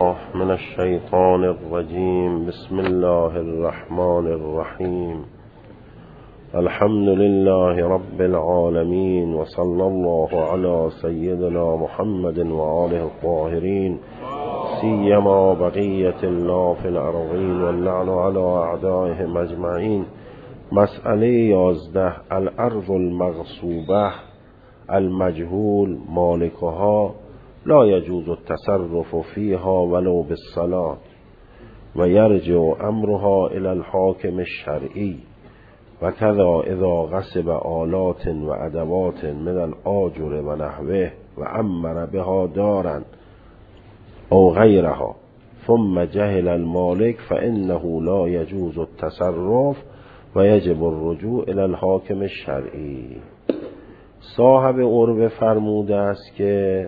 من الشيطان الرجيم. بسم الله الرحمن الرحيم. الحمد لله رب العالمين، وصلى الله على سيدنا محمد وآله الطاهرين، سيما بقية الله في الأرضين، واللعن على أعدائهم أجمعين. مسئله 11. الأرض المغصوبة المجهول مالكها لا يجوز التصرف فيها ولو بالصلاة، ويرجع أمرها إلى الحاكم الشرعي. وكذا إذا غصب آلات وأدوات من الآجر ونحوه وأمر بها دارا أو غيرها ثم جهل المالك فإنه لا يجوز التصرف ويجب الرجوع إلى الحاكم الشرعي. صاحب عربه فرموده است که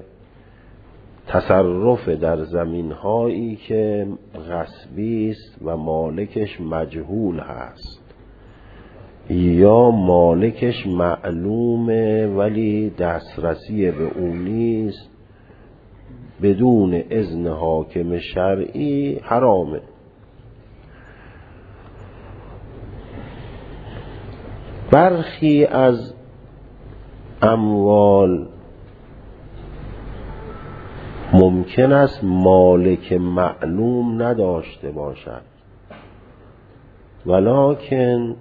تصرف در زمین هایی که غصبی است و مالکش مجهول هست یا مالکش معلومه ولی دسترسی به اون نیست، بدون اذن حاکم شرعی حرامه. برخی از اموال ممکن است مالک معلوم نداشته باشد، ولکن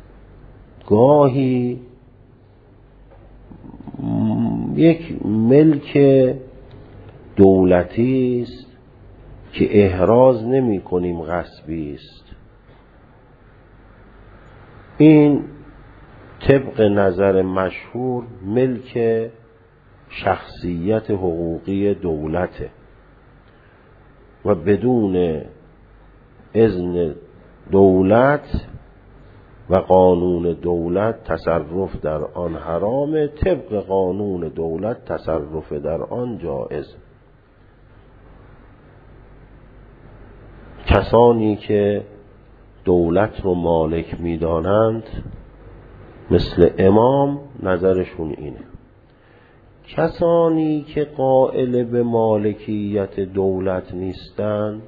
گاهی یک ملک دولتی است که احراز نمی کنیم غصبی است. این طبق نظر مشهور ملک شخصیت حقوقی دولته و بدون اذن دولت و قانون دولت تصرف در آن حرامه. طبق قانون دولت تصرف در آن جایز. کسانی که دولت رو مالک می‌دانند مثل امام نظرشون اینه. کسانی که قائل به مالکیت دولت نیستند،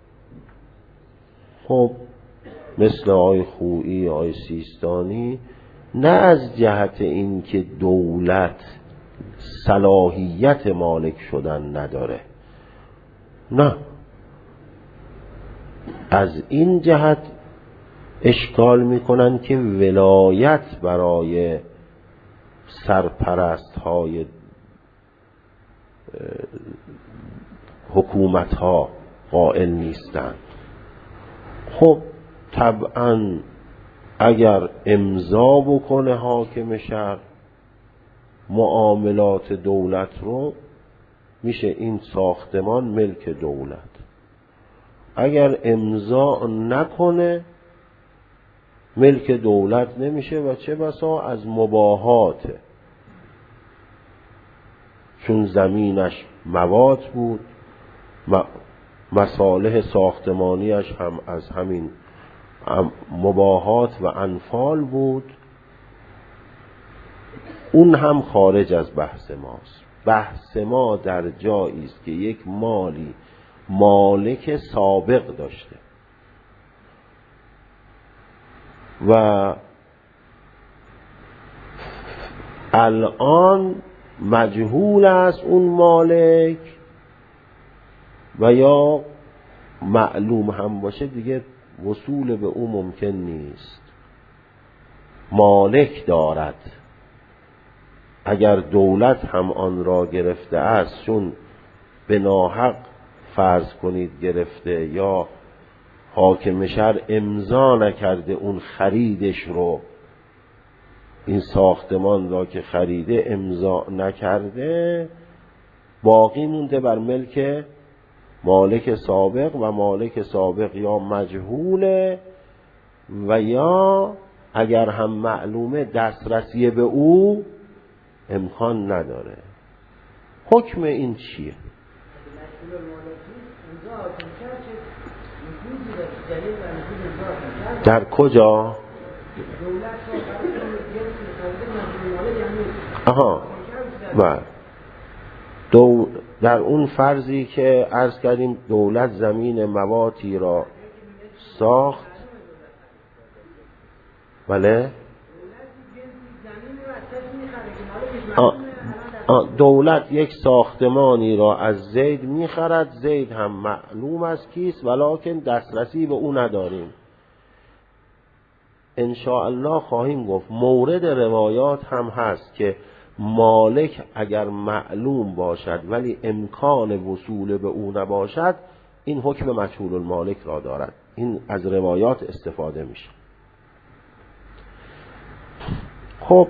خب مثل آقای خویی، آقای سیستانی، نه از جهت این که دولت صلاحیت مالک شدن نداره، نه، از این جهت اشکال میکنن که ولایت برای سرپرست های حکومت ها قائل نیستند. خب طبعا اگر امضا بکنه حاکم شهر معاملات دولت رو، میشه این ساختمان ملک دولت. اگر امضا نکنه ملک دولت نمیشه و چه بسا از مباحاته، چون زمینش مواد بود، مصالح ساختمانیش هم از همین مباحات و انفال بود، اون هم خارج از بحث ماست. بحث ما در جایی است که یک مالی مالک سابق داشته و الان مجهول است اون مالک، و یا معلوم هم باشه دیگه وصول به اون ممکن نیست. مالک دارد، اگر دولت هم آن را گرفته است، چون به ناحق فرض کنید گرفته یا حاکم شهر امضا نکرده اون خریدش رو، این ساختمان را که خریده امضا نکرده، باقی مونده بر ملک مالک سابق، و مالک سابق یا مجهوله و یا اگر هم معلومه دسترسی به او امکان نداره. حکم این چیه؟ در کجا؟ آها، بله. در اون فرضی که عرض کردیم دولت زمین مواتی را ساخت، بله دولت یک ساختمانی را از زید میخرد، زید هم معلوم است کیست ولکن دسترسی به او نداریم. ان شاء الله خواهیم گفت مورد روایات هم هست که مالک اگر معلوم باشد ولی امکان وصول به او نباشد، این حکم مجهول المالک را دارد. این از روایات استفاده میشه. خب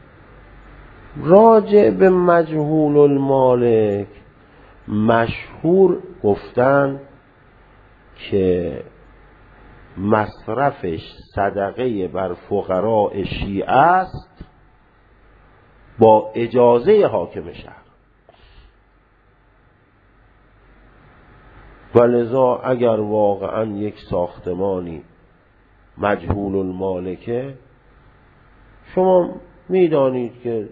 راجع به مجهول المالک مشهور گفتن که مصرفش صدقه بر فقراء شیعه است با اجازه حاکم شهر، ولذا اگر واقعا یک ساختمانی مجهول المالکه، شما میدانید که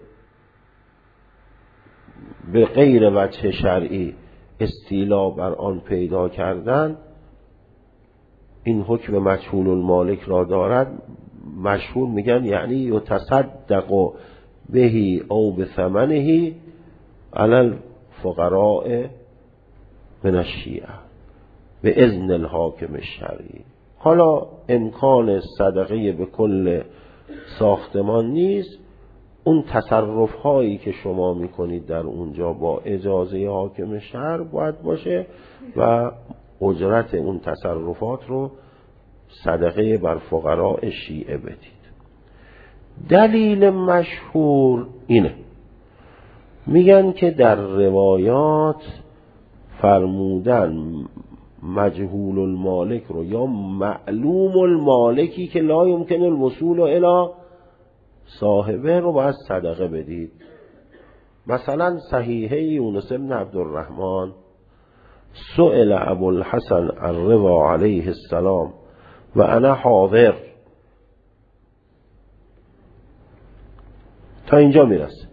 به غیر وجه شرعی استیلا بر آن پیدا کردن، این حکم مجهول المالک را دارد. مشهور میگن یعنی یتصدق بهی او بثمنه علی الفقراء من الشیعه به اذن الحاکم الشرعی. حالا امکان صدقه به کل ساختمان نیست، اون تصرف هایی که شما میکنید در اونجا با اجازه حاکم شهر باید باشه و اجرت اون تصرفات رو صدقه بر فقراء شیعه بدید. دلیل مشهور اینه، میگن که در روایات فرمودن مجهول المالک رو یا معلوم المالکی که لا یمکن الوصول الی صاحبه رو باید صدقه بدید. مثلا صحیحه یونس بن عبدالرحمن سئل ابوالحسن الرضا علیه السلام و انا حاضر، تا اینجا میرسه.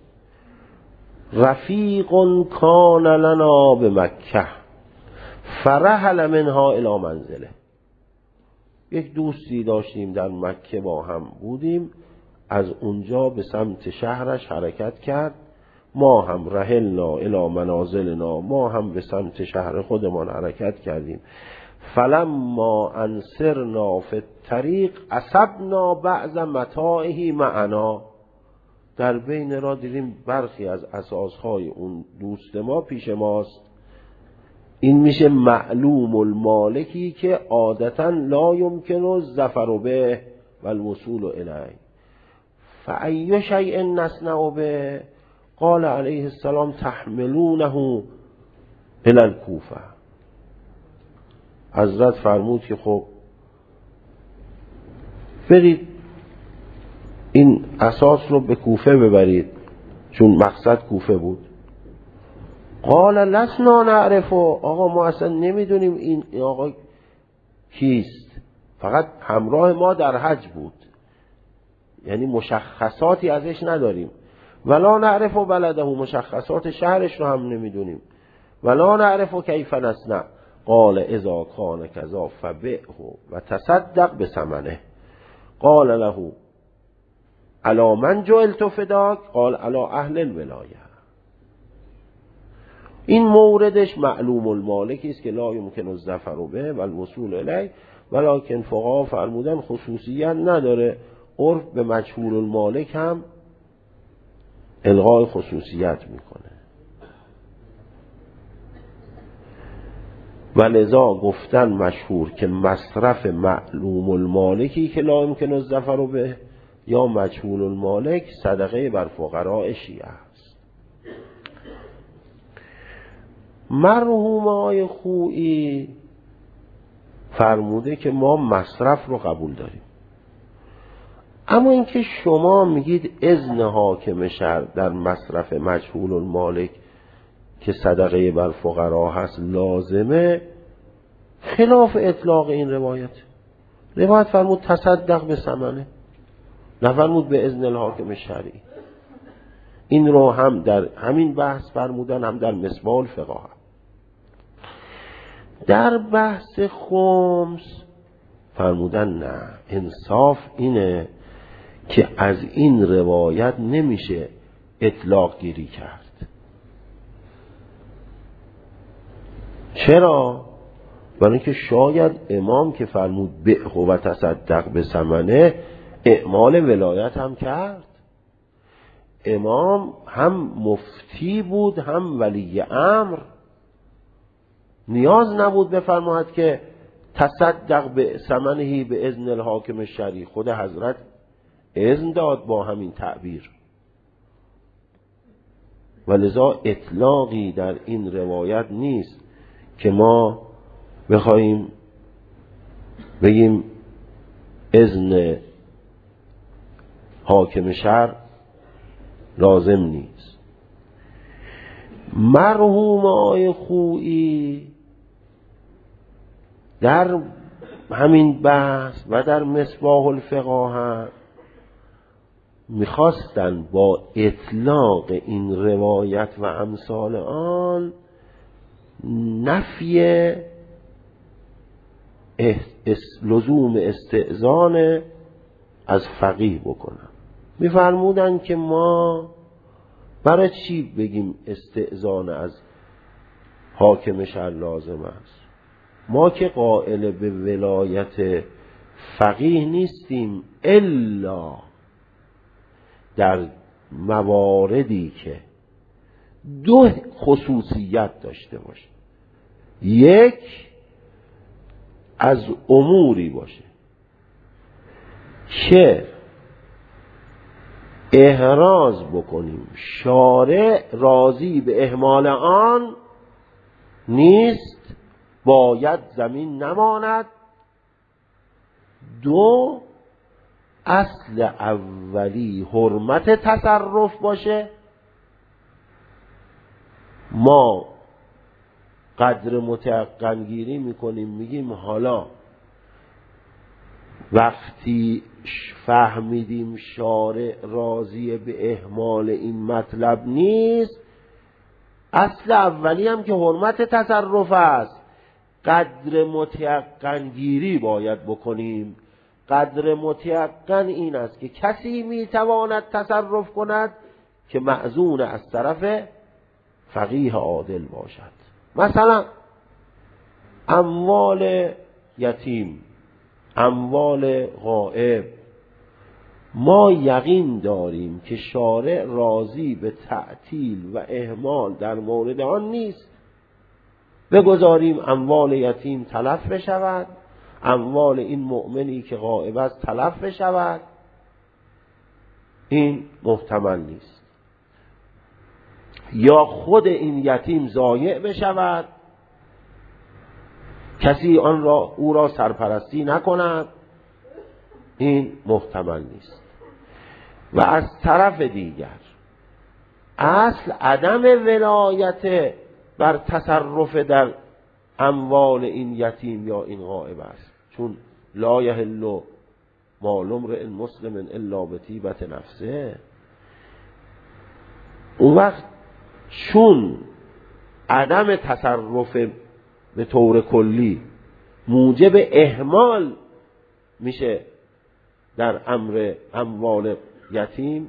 رفیق کان لنا به مکه فرحل منها الی منزله. یک دوستی داشتیم در مکه، با هم بودیم، از اونجا به سمت شهرش حرکت کرد، ما هم رحلنا الی منازلنا، ما هم به سمت شهر خودمان حرکت کردیم. فلما انصرنا فی الطریق اصبنا بعض متاعه معنا. در بین را دیدیم برخی از اساسهای اون دوست ما پیش ماست. این میشه معلوم المالکی که عادتا لا یمکن الظفر به و الوصول الیه. فأی شیء نصنع به؟ قال علیه السلام تحملونه الی الکوفه. حضرت فرمود که خب برید این اساس رو به کوفه ببرید، چون مقصد کوفه بود. قال لسنا نعرفه. آقا ما اصلا نمیدونیم این آقا کیست، فقط همراه ما در حج بود، یعنی مشخصاتی ازش نداریم. ولا نعرف بلده، مشخصات شهرش رو هم نمیدونیم. ولا نعرف کیف نصنع. قال اذا کان کذا فبئه و تصدق بثمنه. قال له الا من جعلت فداک؟ قال الا اهل الولایه. این موردش معلوم المالکی است که لا یمکن الظفر به و الوصول الیه، ولکن فقها فرمودن خصوصیت نداره. عرف به مجهول المالک هم الغای خصوصیت میکنه. و لذا گفتن مشهور که مصرف معلوم المالکی که لا یمکن الظفر به یا مجهول المالک صدقه بر فقراء شیعه است. مرحوم آقای خویی فرموده که ما مصرف رو قبول داریم، اما اینکه شما میگید اذن حاکم شهر در مصرف مجهول المالک که صدقه بر فقرا هست لازمه، خلاف اطلاق این روایت. روایت فرمود تصدق به ثمنه، نفرمود به اذن الحاکم شرعی. این رو هم در همین بحث فرمودن، هم در مصباح الفقاهه. در بحث خمس فرمودن نه، انصاف اینه که از این روایت نمیشه اطلاق گیری کرد. چرا؟ برای اینکه شاید امام که فرمود بعه و تصدق به ثمنه اعمال ولایت هم کرد. امام هم مفتی بود هم ولی امر، نیاز نبود بفرماید که تصدق به ثمنه به اذن الحاکم شرعی. خود حضرت اذن داد با همین تعبیر، ولذا اطلاقی در این روایت نیست که ما بخوایم بگیم اذن حاکم شرع لازم نیست. مرحوم آقای خویی در همین بحث و در مصباح الفقاهه میخواستن با اطلاق این روایت و امثال آن نفی لزوم استئذان از فقیه بکنن. میفرمودن که ما برای چی بگیم استئذان از حاکم شرع لازم است؟ ما که قائل به ولایت فقیه نیستیم الا در مواردی که دو خصوصیت داشته باشه. یک، از اموری باشه که احراز بکنیم شارع راضی به اهمال آن نیست، باید زمین نماند. دو، اصل اولی حرمت تصرف باشه. ما قدر متیقن گیری میکنیم، میگیم حالا وقتی فهمیدیم شارع راضی به اهمال این مطلب نیست، اصل اولی هم که حرمت تصرف است، قدر متیقن گیری باید بکنیم. قدر متیقن این است که کسی میتواند تصرف کند که مأذون از طرف فقیه عادل باشد. مثلا اموال یتیم، اموال غائب، ما یقین داریم که شارع راضی به تعطیل و اهمال در مورد آن نیست، بگذاریم اموال یتیم تلف بشود، اموال این مؤمنی که غائب است تلف بشود. این محتمل نیست. یا خود این یتیم ضایع بشود، کسی او را سرپرستی نکند. این محتمل نیست. و از طرف دیگر اصل عدم ولایت بر تصرف در اموال این یتیم یا این غائب است، چون لا یحل مال امرئ مسلم الا بطیبة نفسه. اون وقت چون عدم تصرف به طور کلی موجب اهمال میشه در امر اموال یتیم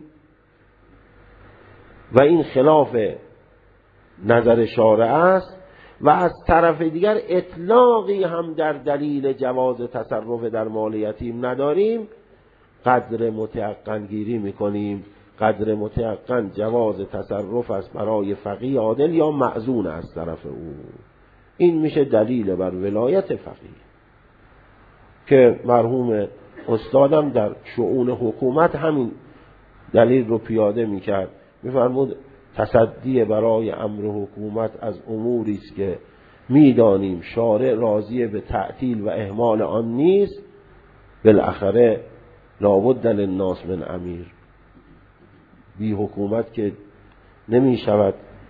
و این خلاف نظر شارع است، و از طرف دیگر اطلاقی هم در دلیل جواز تصرف در مال یتیم نداریم، قدر متیقن گیری میکنیم. قدر متیقن جواز تصرف است برای فقیه عادل یا مأذون از طرف او. این میشه دلیل بر ولایت فقیه که مرحوم استادم در شؤون حکومت همین دلیل رو پیاده میکرد. میفرمود تصدی برای امر حکومت از اموری است که میدانیم شارع راضی به تعطیل و اهمال آن نیست، بالاخره لابد للناس من امیر. بی حکومت که نمی شود.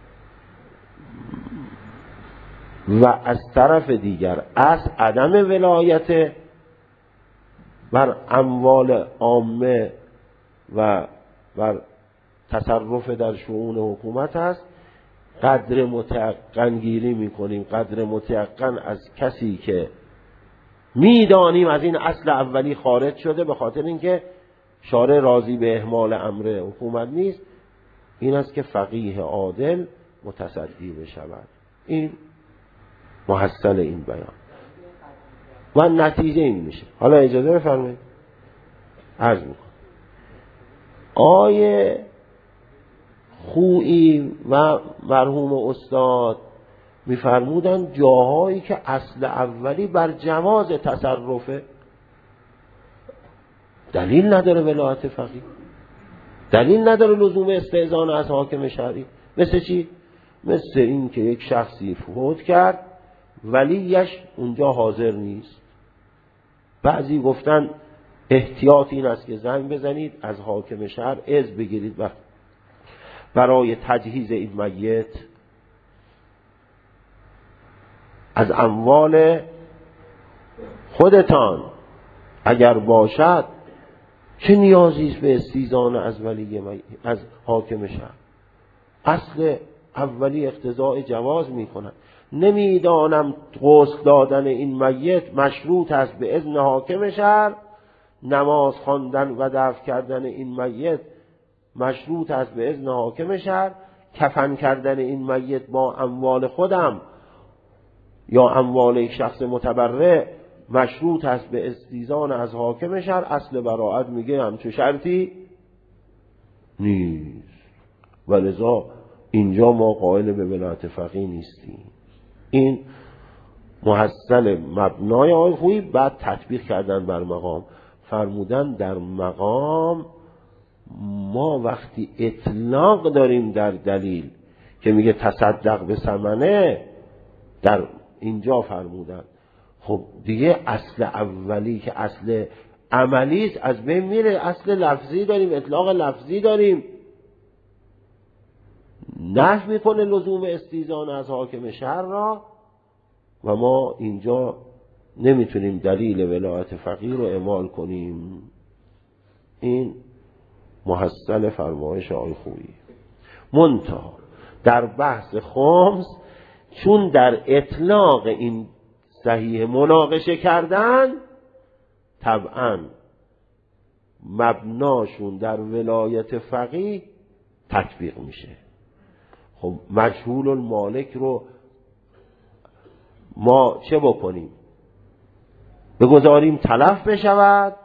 و از طرف دیگر از عدم ولایت بر اموال عامه و بر تصرف در شؤون حکومت است، قدر متیقن گیری میکنیم. قدر متیقن از کسی که میدانیم از این اصل اولی خارج شده به خاطر اینکه شارع راضی به اهمال امر حکومت نیست، این است که فقیه عادل متصدی بشود. این محصل این بیان و نتیجه این میشه. حالا اجازه بفرمایید عرض میکنم. آیه خویی و مرحوم استاد میفرمودن جاهایی که اصل اولی بر جواز تصرفه، دلیل نداره ولایت فقیه، دلیل نداره لزوم استئذان از حاکم شرعی. مثل چی؟ مثل این که یک شخصی فوت کرد ولیش اونجا حاضر نیست. بعضی گفتن احتیاط این است که زنگ بزنید از حاکم شهر اذن بگیرید و برای تجهیز این میت از اموال خودتان اگر باشد چه نیازی است به استئذان از ولی از حاکم شهر؟ اصل اولی اقتضاء جواز می کند. نمیدانم غسل دادن این میت مشروط است به اذن حاکم شهر، نماز خواندن و دفن کردن این میت مشروط است به اذن حاکم شهر، کفن کردن این میت با اموال خودم یا اموال یک شخص متبرع مشروط است به استئذان از حاکم شهر. اصل براءت میگه همچون شرطی نیست، ولذا اینجا ما قائل به ولایت فقیه نیستیم. این محصل مبنای آیه خویی. بعد تطبیق کردن بر مقام، فرمودن در مقام ما وقتی اطلاق داریم در دلیل که میگه تصدق به ثمنه، در اینجا فرمودن خب دیگه اصل اولی که اصل عملی است از بین میره. اصل لفظی داریم، اطلاق لفظی داریم، نفی میکنه لزوم استئذان از حاکم شهر را و ما اینجا نمیتونیم دلیل ولایت فقیه رو اعمال کنیم. این محصل فرمایش آیه خویی. منتها در بحث خمس چون در اطلاق این صحیح مناقشه کردن، طبعا مبناشون در ولایت فقیه تطبیق میشه. خب مجهول المالک رو ما چه بکنیم؟ بگذاریم تلف بشود؟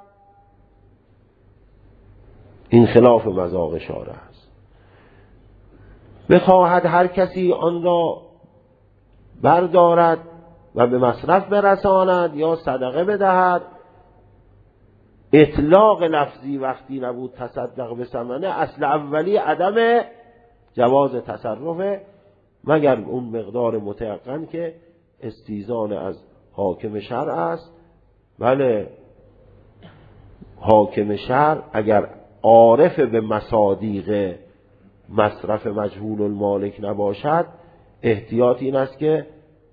این خلاف مذاق شارع است. بخواهد هر کسی آن را بردارد و به مصرف برساند یا صدقه بدهد، اطلاق لفظی وقتی نبود تصدق به ثمنه، اصل اولی عدم جواز تصرفه مگر اون مقدار متیقن که استئذان از حاکم شرع است. بله، حاکم شرع اگر عارف به مصادیق مصرف مجهول المالک نباشد، احتیاط این است که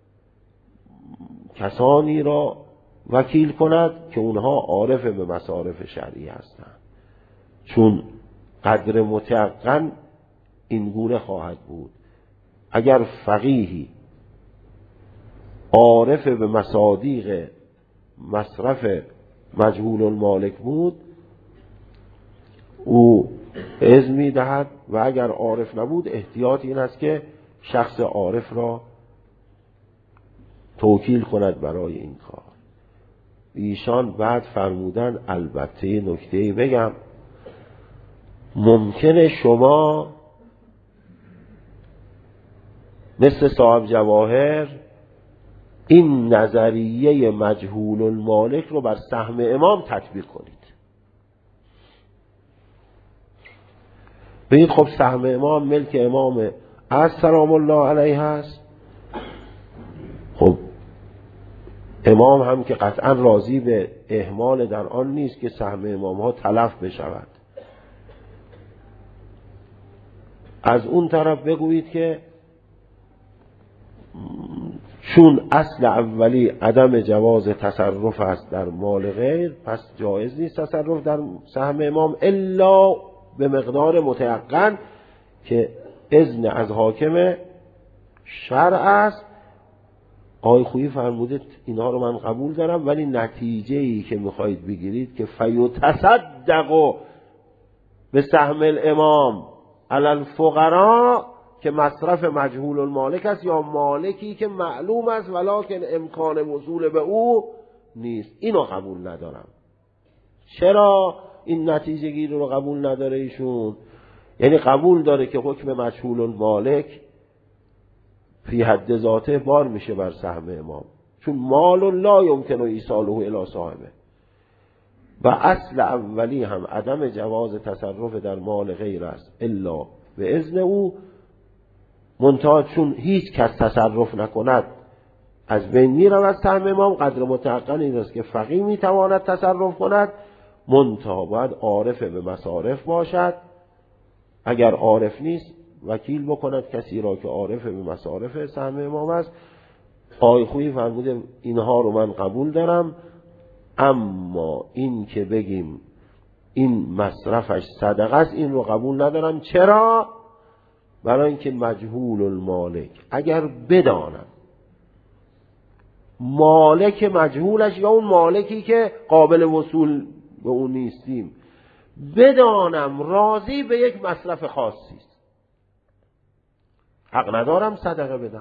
کسانی را وکیل کند که اونها عارف به مصارف شرعی هستند، چون قدر متیقن این گونه خواهد بود. اگر فقیهی عارف به مصادیق مصرف مجهول المالک بود، او اذن می دهد، و اگر عارف نبود احتیاط این است که شخص عارف را توکیل کند برای این کار. ایشان بعد فرمودن البته نکته‌ای بگم، ممکنه شما مثل صاحب جواهر این نظریه مجهول المالک رو بر سهم امام تطبیق کنید. بگید خب سهم امام ملک امام از سلام الله علیه هست، خب امام هم که قطعا راضی به اهمال در آن نیست که سهم امام ها تلف بشود. از اون طرف بگویید که چون اصل اولی عدم جواز تصرف است در مال غیر، پس جایز نیست تصرف در سهم امام الا به مقدار متیقن که اذن از حاکم شرع است. آقای خویی فرموده اینها رو من قبول دارم، ولی نتیجه‌ای که میخواید بگیرید که فیتصدق به سهم الامام علی الفقراء که مصرف مجهول المالک است، یا مالکی که معلوم است ولکن امکان وصول به او نیست. اینو قبول ندارم. چرا این نتیجه گیری رو قبول نداره ایشون؟ یعنی قبول داره که حکم مجهول المالک فی حد ذاته بار میشه بر سهم امام، چون مال لا یمکن ایصاله الی صاحبه، و اصل اولی هم عدم جواز تصرف در مال غیر است الا به اذن او، منتها چون هیچ کس تصرف نکند از بین میرود سهم امام. قدر متعقل این است که فقیه میتواند تصرف کند، منتها باید عارف به مصارف باشد. اگر عارف نیست وکیل بکند کسی را که عارف به مصارف سهم امام است. آقای خویی فرموده اینها رو من قبول دارم، اما این که بگیم این مصرفش صدقه است این رو قبول ندارم. چرا؟ برای اینکه مجهول المالک اگر بدانم مالک مجهولش یا اون مالکی که قابل وصول به اون نیستیم بدانم راضی به یک مصرف خاصی است، حق ندارم صدقه بدم.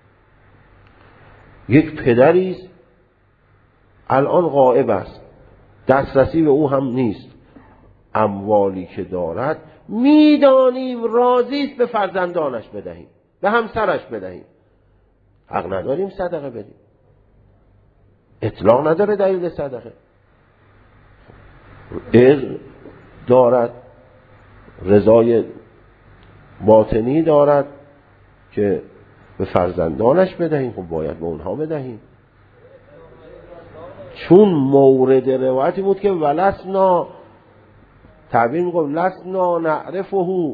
یک پدری است الان غائب است، دسترسی به او هم نیست، اموالی که دارد میدانیم راضی است به فرزندانش بدهیم، به همسرش بدهیم، حق نداریم صدقه بدیم. اطلاق نداره دلیل صدقه، اذن دارد، رضای باطنی دارد که به فرزندانش بدهیم، خب باید به اونها بدهیم. چون مورد روایتی بود که ولسنا، تعبیر میگم لسنا نعرفه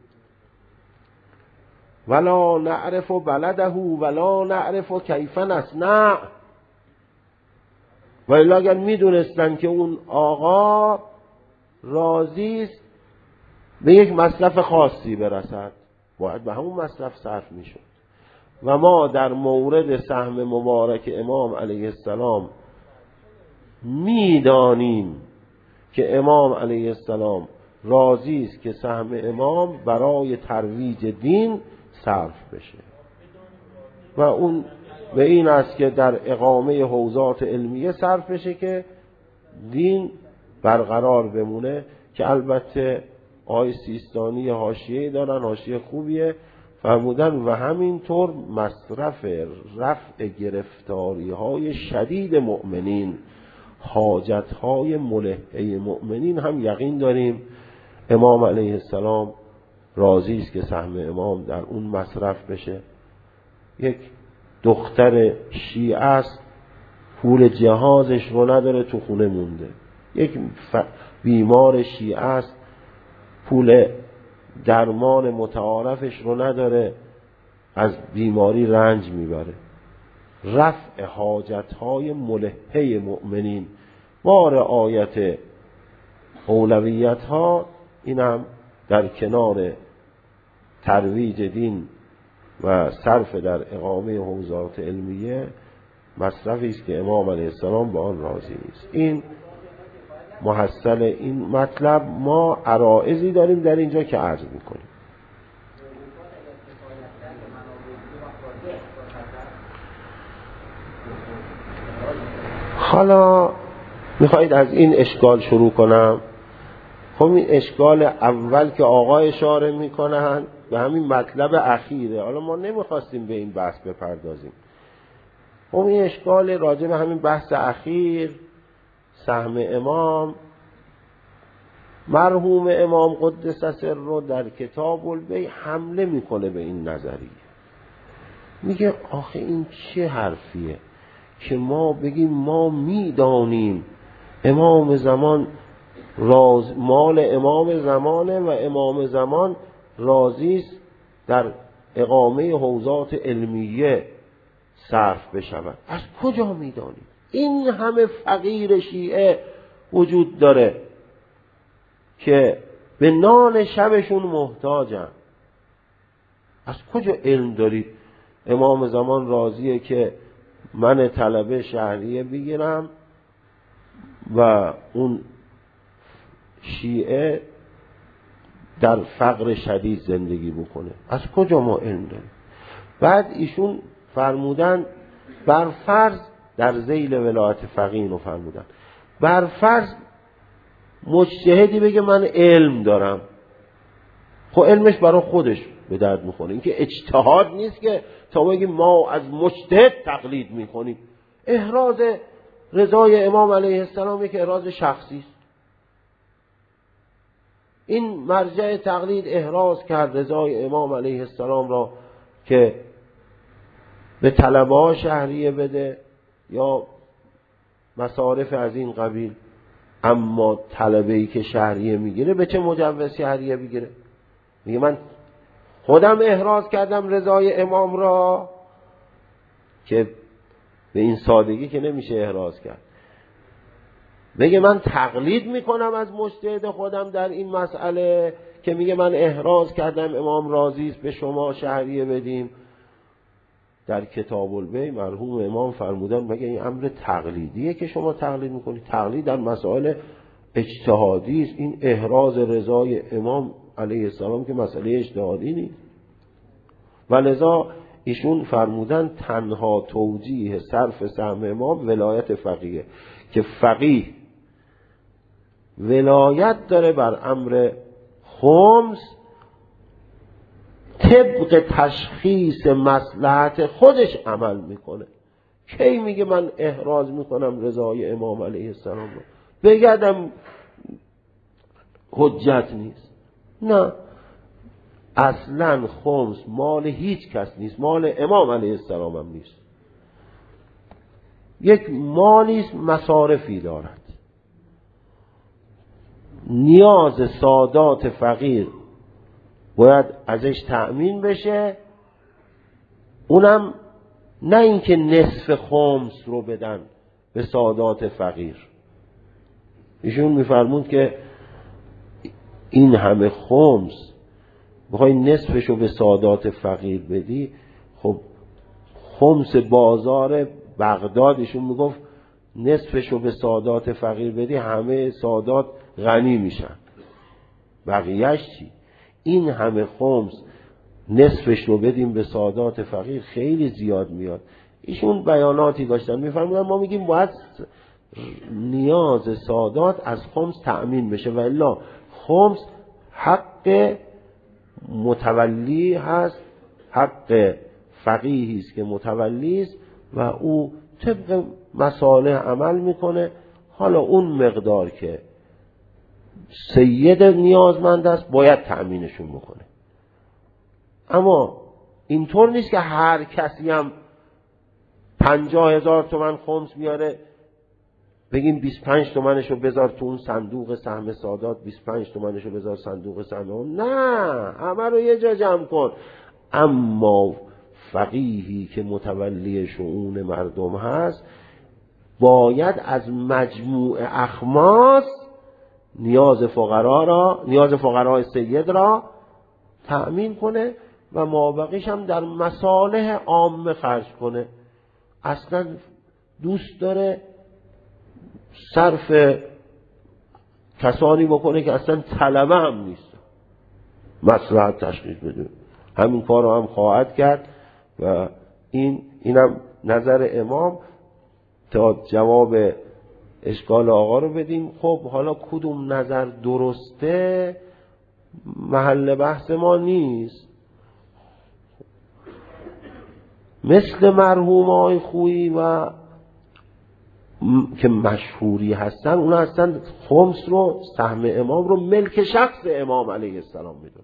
ولا نعرف بلده ولا نعرف کیف نصنع، ولی اگر میدونستن که اون آقا راضی است به یک مصرف خاصی برسد باید به همون مصرف صرف میشد. و ما در مورد سهم مبارک امام علیه السلام میدانیم که امام علیه السلام راضی است که سهم امام برای ترویج دین صرف بشه، و اون به این است که در اقامه حوزات علمیه صرف بشه که دین برقرار بمونه. که البته آقای سیستانی حاشیه دارن، حاشیه خوبیه، فرمودن و همینطور مصرف رفع گرفتاری های شدید مؤمنین، حاجت های ملحه مؤمنین هم یقین داریم امام علیه السلام راضی است که سهم امام در اون مصرف بشه. یک دختر شیعه است پول جهازش رو نداره تو خونه مونده، یک بیمار شیعه است پول درمان متعارفش رو نداره از بیماری رنج میبره. رفع حاجتهای ملحه مؤمنین با رعایت اولویتها، اینم در کنار ترویج دین و صرف در اقامه حوزات علمیه مصرفی است که امام علیه السلام با آن راضی است. این محصل این مطلب. ما عرائضی داریم در اینجا که عرض میکنیم. حالا میخواید از این اشکال شروع کنم. خب این اشکال اول که آقا اشاره میکنن به همین مطلب اخیره، حالا ما نمیخواستیم به این بحث بپردازیم. خب این اشکال راجع به همین بحث اخیر، سهم امام، مرحوم امام قدس سره در کتاب البیع حمله میکنه به این نظریه. میگه آخه این چه حرفیه که ما بگیم ما میدانیم امام زمان مال امام زمانه و امام زمان راضی است در اقامه حوزات علمیه صرف بشود. از کجا میدانیم؟ این همه فقیر شیعه وجود داره که به نان شبشون محتاجن. از کجا علم دارید امام زمان راضیه که من طلبه شهریه بگیرم و اون شیعه در فقر شدید زندگی بکنه؟ از کجا ما علم داریم؟ بعد ایشون فرمودن بر فرض در ذیل ولایت فقیه اینو فرمودن، بر فرض مجتهدی بگه من علم دارم، خب علمش برای خودش به درد میخوره. این که اجتهاد نیست که تا بگیم ما از مجتهد تقلید میکنیم. احراز رضای امام علیه السلام که احراز شخصی است. این مرجع تقلید احراز کرد رضای امام علیه السلام را که به طلبه ها شهریه بده یا مصارف از این قبیل، اما طلبه‌ای که شهریه میگیره به چه مجوز شهریه بگیره؟ میگه من خودم احراز کردم رضای امام را، که به این سادگی که نمیشه احراز کرد. میگه من تقلید میکنم از مجتهد خودم در این مسئله که میگه من احراز کردم امام راضی است به شما شهریه بدیم. در کتاب البیع مرحوم امام فرمودن مگه این امر تقلیدیه که شما تقلید میکنید؟ تقلید در مسائل اجتهادی است. این احراز رضای امام علیه السلام که مسئله اجتهادی نیست. ولذا ایشون فرمودن تنها توجیه صرف سهم امام ولایت فقیه، که فقیه ولایت داره بر امر خمس طبق تشخیص مصلحت خودش عمل میکنه. کی میگه من احراز میکنم رضای امام علیه السلام رو بگردم حجت نیست؟ نه، اصلا خمس مال هیچ کس نیست، مال امام علیه السلام هم نیست. یک مالی است مصارفی دارد، نیاز سادات فقیر باید ازش تأمین بشه. اونم نه اینکه نصف خمس رو بدن به سادات فقیر. ایشون میفرمود که این همه خمس بخوای نصفشو به سادات فقیر بدی، خب خمس بازار بغداد ایشون میگفت نصفشو به سادات فقیر بدی همه سادات غنی میشن، بقیهش چی؟ این همه خمس نصفش رو بدیم به سادات فقیر خیلی زیاد میاد. ایشون بیاناتی داشتن میفرمودن ما میگیم باید نیاز سادات از خمس تأمین بشه، و الا خمس حق متولی هست، حق فقیهی است که متولی است و او طبق مصالح عمل میکنه. حالا اون مقدار که سید نیازمند است باید تأمینشون بکنه. اما اینطور نیست که هر کسی هم 50,000 تومان خمس میاره بگیم 25 تومنشو بذار تو اون صندوق سهم سادات، 25 تومنشو بذار صندوق سهم. نه، همه رو یه جا جمع کن. اما فقیهی که متولی شؤون مردم هست باید از مجموع اخماس نیاز فقرای سید را تأمین کنه و مابقیش هم در مصالح عامه خرج کنه. اصلا دوست داره صرف کسانی بکنه که اصلا طلبه هم نیست، مصلحت تشخیص بده. همین کار رو هم خواهد کرد و اینم نظر امام. تا جواب اشکال آقا رو بدیم. خب حالا کدوم نظر درسته محل بحث ما نیست. مثل مرحوم آقای خویی و که مشهوری هستن، اونا هستن خمس رو، سهم امام رو ملک شخص امام علیه السلام میدونن،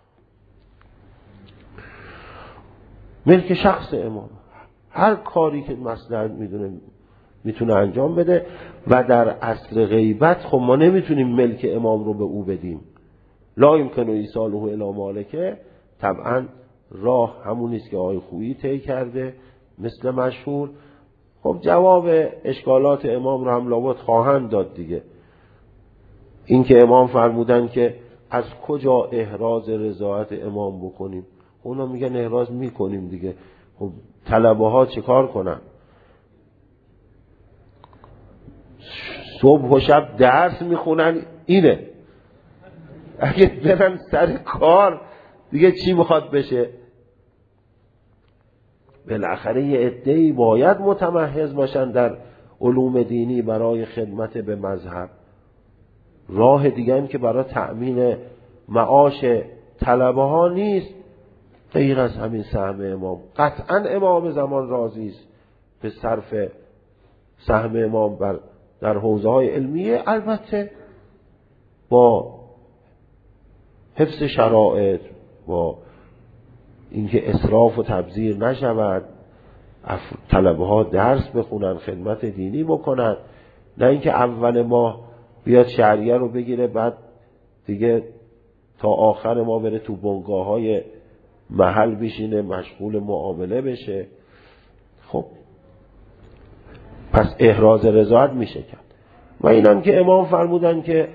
ملک شخص امام. هر کاری که مصلحت میدونه میتونه انجام بده. و در عصر غیبت خب ما نمیتونیم ملک امام رو به او بدیم، لا یمکن ایصاله الی مالکه. طبعا راه همونیست که آقای خویی طی کرده مثل مشهور. خب جواب اشکالات امام رو هم لابد خواهند داد دیگه. این که امام فرمودن که از کجا احراز رضایت امام بکنیم؟ اونا میگن احراز میکنیم دیگه. خب طلبه ها چه کار کنن؟ صبح و شب درس میخونن، اینه. اگه برن سر کار دیگه چی میخواد بشه؟ بالاخره یه عده‌ای باید متمحض باشن در علوم دینی برای خدمت به مذهب. راه دیگه هم که برای تأمین معاش طلبه ها نیست غیر از همین سهم امام. قطعا امام زمان راضی است به صرف سهم امام در حوزه های علمیه، البته با حفظ شرایط، با اینکه اسراف و تبذیر نشود، طلبه ها درس بخونن، خدمت دینی بکنن، نه اینکه اول ماه بیاد شهریه رو بگیره بعد دیگه تا آخر ما بره تو بنگاه های محل بشینه مشغول معامله بشه. خب پس احراز رضایت میشه کرد. و اینم که امام فرمودن که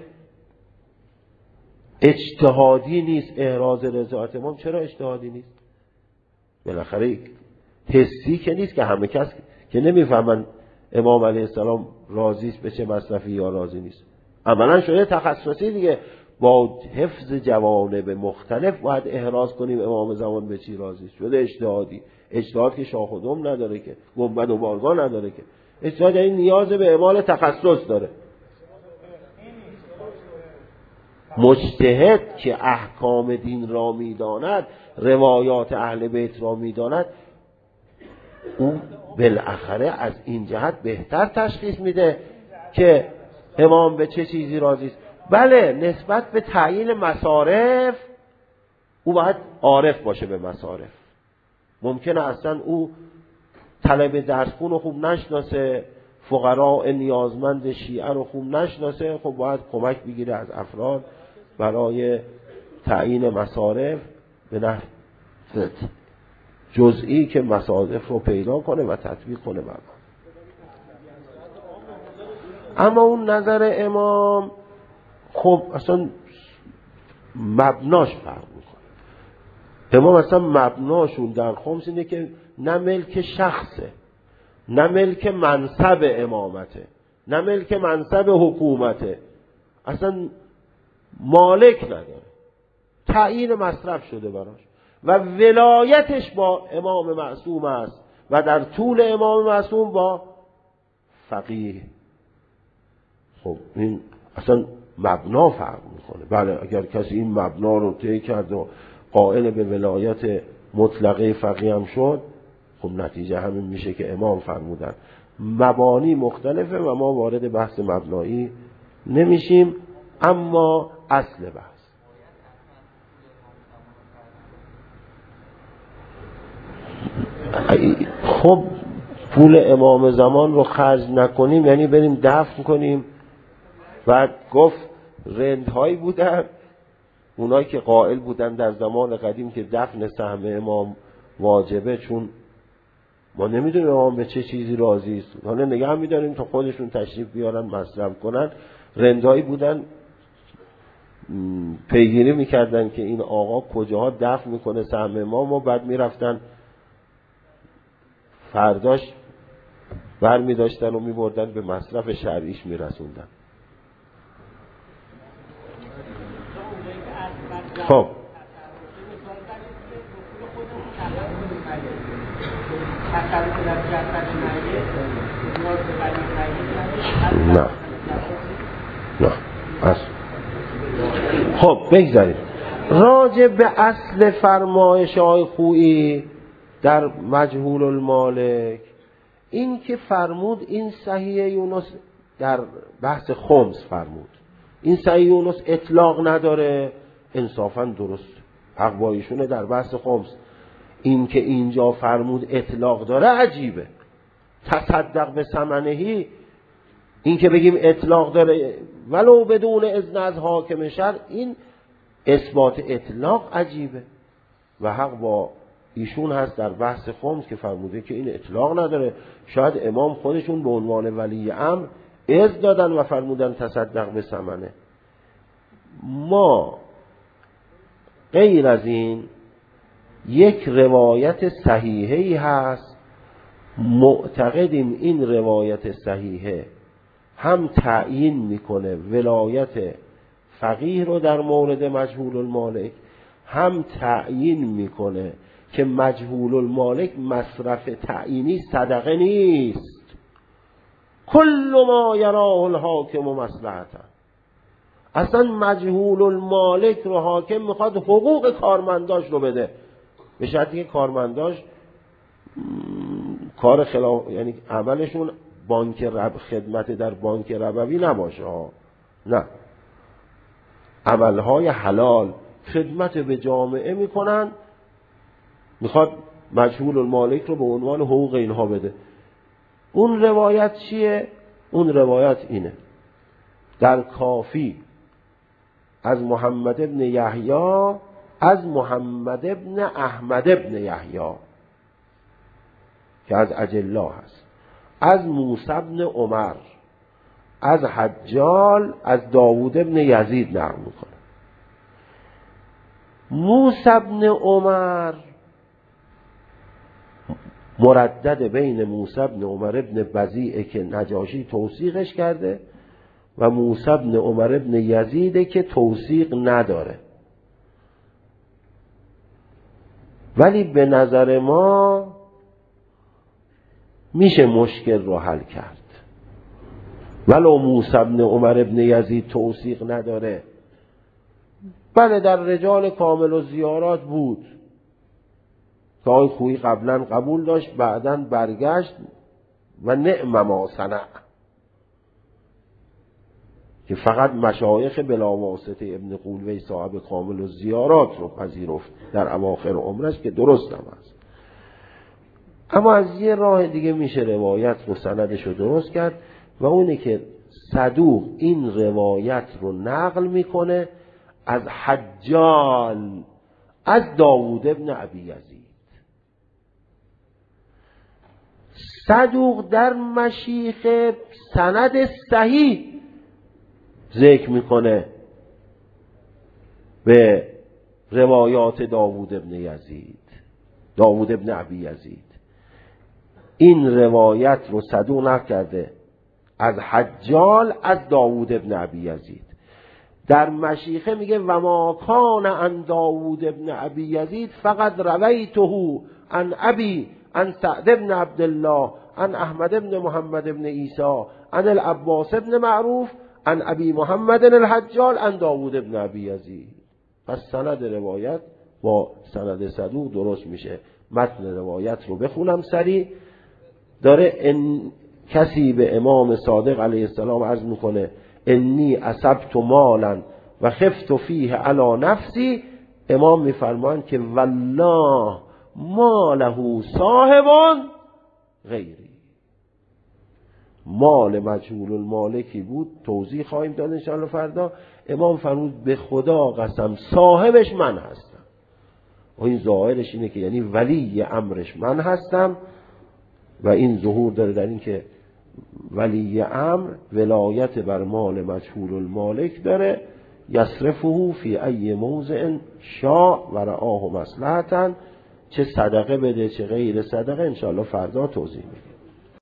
اجتهادی نیست احراز رضایت امام. چرا اجتهادی نیست؟ بالاخره حسی که نیست که همه کس که نمیفهمن امام علیه السلام راضی است به چه مصرفی یا راضی نیست. عملا شده تخصصی دیگه، با حفظ جوانب مختلف باید احراز کنیم امام زمان به چی راضی است. شده اجتهادی. اجتهاد که شاخ و دم نداره که، گنبد و بارگاه نداره که. اجتهاد این نیاز به اعمال تخصص داره. مجتهد که احکام دین را میداند، روایات اهل بیت را میداند، او بالاخره از این جهت بهتر تشخیص میده که امام به چه چیزی راضی است. بله نسبت به تعیین مصارف او باید عارف باشه به مصارف. ممکنه اصلا او طلب درس خون رو خوب نشناسه، فقراء نیازمند شیعه رو خوب نشناسه. خب باید کمک بگیره از افراد برای تعیین مصارف به نحو جزئی که مصادف رو پیدا کنه و تطبیق کنه برای. اما اون نظر امام خب اصلا مبناش فرق میکنه. امام اصلا مبناشون در خمس اینه که نه ملک شخصه، نه ملک منصب امامته، نه ملک منصب حکومته، اصلا مالک نداره، تعیین مصرف شده براش و ولایتش با امام معصوم است و در طول امام معصوم با فقیه. خب این اصلا مبنا فرق میکنه. بله اگر کسی این مبنا رو طی کرد و قائل به ولایت مطلقه فقیه هم شد، خب نتیجه همین میشه که امام فرمودن. مبانی مختلفه و ما وارد بحث مبنایی نمیشیم. اما اصل بحث خب پول امام زمان رو خرج نکنیم یعنی بریم دفن کنیم. بعد گفت رندهایی بودن، اونایی که قائل بودن در زمان قدیم که دفن سهم امام واجبه، چون ما نمیدونیم امام به چه چیزی راضی است، حالا نگه میداریم تا خودشون تشریف بیارن مصرف کنن. رندهایی بودن پیگیری میکردن که این آقا کجاها دفن میکنه سهم امام و بعد میرفتن فرداش بر میداشتن و میبردن به مصرف شرعیش میرسوندن. خب نه خب بگذاریم راجع به اصل فرمایش های خویی در مجهول المالک. این که فرمود این صحیح یونس در بحث خمس فرمود، این صحیح یونس اطلاق نداره، انصافا درست حق با ایشونه در بحث خمس. این که اینجا فرمود اطلاق داره عجیبه. تصدق به ثمنهی، این که بگیم اطلاق داره ولو بدون اذن از حاکم شرع، این اثبات اطلاق عجیبه و حق با ایشون هست در بحث خمس که فرموده که این اطلاق نداره. شاید امام خودشون به عنوان ولی امر اذن دادن و فرمودن تصدق به ثمنه. ما غیر از این یک روایت صحیحی هست، معتقدیم این روایت صحیحه هم تعیین میکنه ولایت فقیه رو در مورد مجهول المالک، هم تعیین میکنه که مجهول المالک مصرف تعیینی صدقه نیست. کل ما یراه الحاکم مصلحتا. اصلا مجهول المالک رو حاکم میخواد حقوق کارمنداش رو بده، به شرطی که کارمنداش کار خلاف، یعنی عملشون بانک خدمت در بانک ربوی نباشه ها، نه، عملهای حلال خدمت به جامعه میکنن، میخواد مجهول المالک رو به عنوان حقوق اینها بده. اون روایت چیه؟ اون روایت اینه: در کافی از محمد ابن یحیی از محمد ابن احمد ابن یحیی که از اجلا هست، از موسی ابن عمر، از حجال، از داوود ابن یزید نقل میکنه. موسی ابن عمر مردد بین موسی ابن عمر ابن بزیعه که نجاشی توثیقش کرده و موسی ابن عمر ابن یزیده که توثیق نداره، ولی به نظر ما میشه مشکل رو حل کرد. ولو موسی ابن عمر ابن یزید توثیق نداره، بله در رجال کامل و زیارات بود که آقای خویی قبلا قبول داشت، بعداً برگشت و نعم ما صنع، که فقط مشایخ بلاواسطه ابن قولوی صاحب کامل و زیارات رو پذیرفت در اواخر عمرش، که درست هم است. اما از یه راه دیگه میشه روایت رو سندش رو درست کرد و اونه که صدوق این روایت رو نقل میکنه از حجال از داوود ابن ابی یزید. صدوق در مشیخه سند صحیح ذکر میکنه به روایات داوود ابن یزید، داوود ابن ابی یزید. این روایت رو صدوق نقل کرده از حجال از داوود ابن ابی یزید. در مشیخه میگه و ما کان عن داوود ابن ابی یزید فقط رویته عن ابی عن سعد ابن عبدالله عن احمد ابن محمد ابن عیسی عن العباس ابن معروف عن ابی محمد الحجال عن داوود ابن ابی یزید. پس سند روایت با سند صدوق درست میشه. متن روایت رو بخونم سریع. داره کسی به امام صادق علیه السلام عرض میکنه انی اصبت مالا و خفت فیه علی نفسی. امام میفرمان که والله ما له صاحبان غیری. مال مجهول المالکی بود، توضیح خواهیم داد ان شاء الله فردا. امام فرمود به خدا قسم صاحبش من هستم. و این ظاهرش اینه که یعنی ولی امرش من هستم و این ظهور داره در این که ولی امر ولایت بر مال مجهول المالک داره، یصرفه فی ای موضع شاء و رآه مصلحتا، چه صدقه بده چه غیر صدقه ان شاء الله فردا توضیح میدم.